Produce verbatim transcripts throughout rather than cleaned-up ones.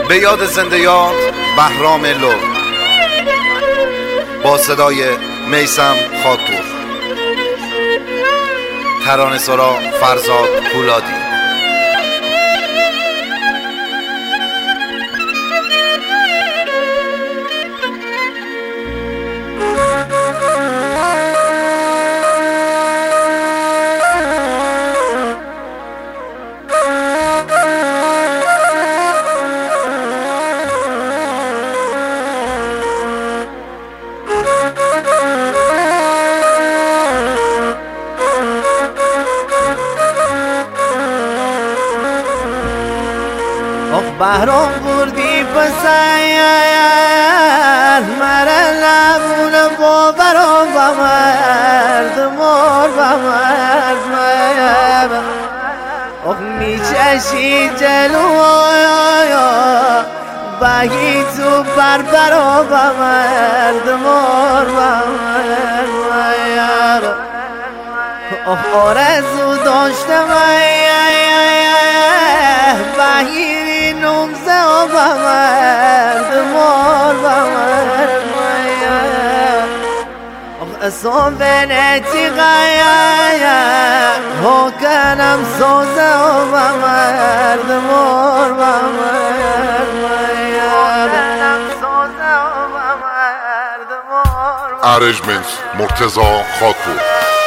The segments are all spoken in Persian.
به یاد زنده یاد بهرام لر با صدای میثم خاکپور، ترانه‌سرا فرزاد پولادی. بهرام بردی پسر مرا لبون باور و بمرد مر بمرد مرد اخ میچشی جلو بگی تو بربر و بمرد مر بمرد مرد اخ آرزو داشتم بگی نمزه و بمرد مر بمرد مرد اصلا بنتی غیه ها کنم سوزه و بمرد مر بمرد مرد ارنجمنت مرتضی خاکپور.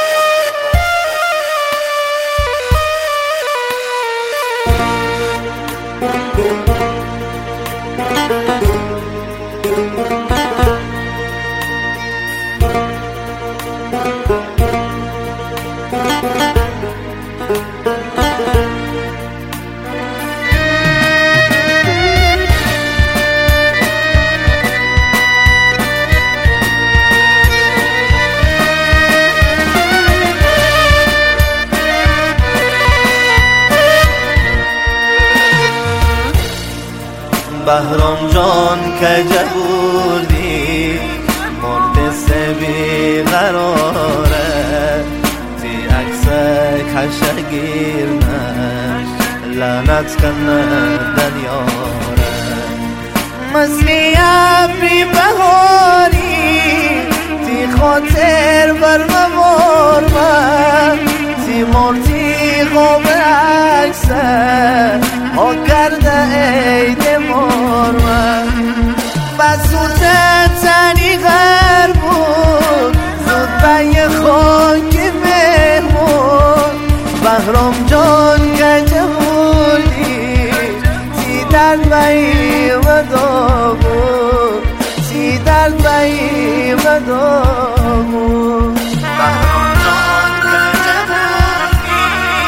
بهرام جان کجا بردی مرد سبی قراره تی عکس کشگیر نش لعنت کنه دنیاره مثلی ابری بهاری تی خاطر بر ممار من تی مرتی خوب عکسه ها کرده عید مرمن بسوت تنی غر بود زود بی خاک مهمون بهرام جان کجا بودی تی درد بی ودا بود تی درد بی ودا بود بهرام جان کجا بودی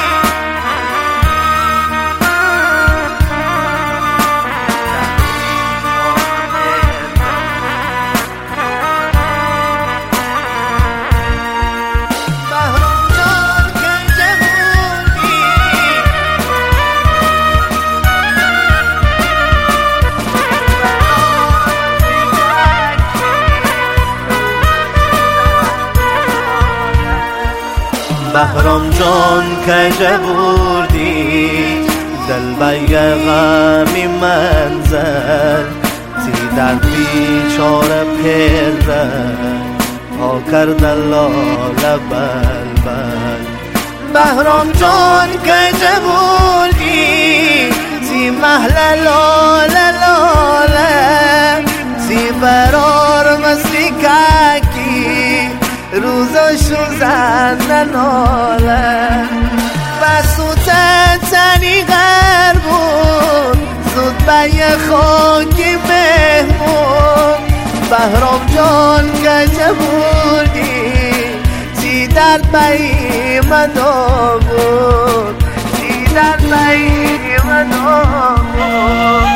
بهرام جان کجا بردی دل بی غمی منزل تی در بیچاره پیرزن ها کرده لاله بلبل بهرام جان کجا بردی تی محل لاله لاله تی برار مسلی ککی روزاشو زنده ناله بسوت تنی غر بود زود بی خاکی مهمون بهرام جان کجا بودی تی درد بی مدا بود تی درد بی مدا بود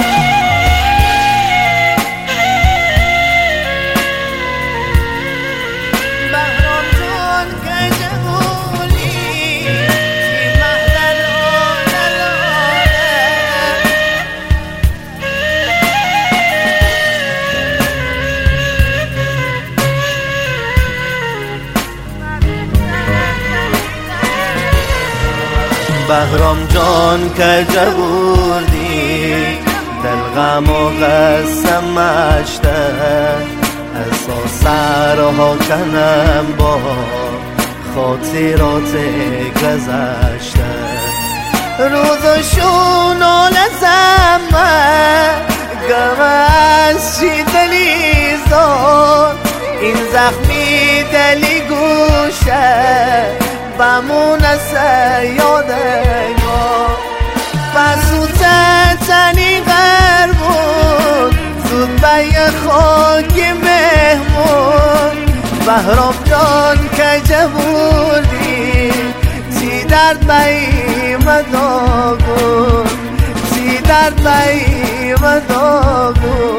بهرام جان کجا بردی دل غم و قصه مشته احساس سرها کنم با خاطرات گذشته روزشون آلزمه گم از چی دلی زاد این زخمی دلی گوشه بمونه سه یادگار بسوت تنی غر بود زود به یه خاکی مهمون بهرام جان کجه بودی چی درد باییم داغون چی درد باییم داغون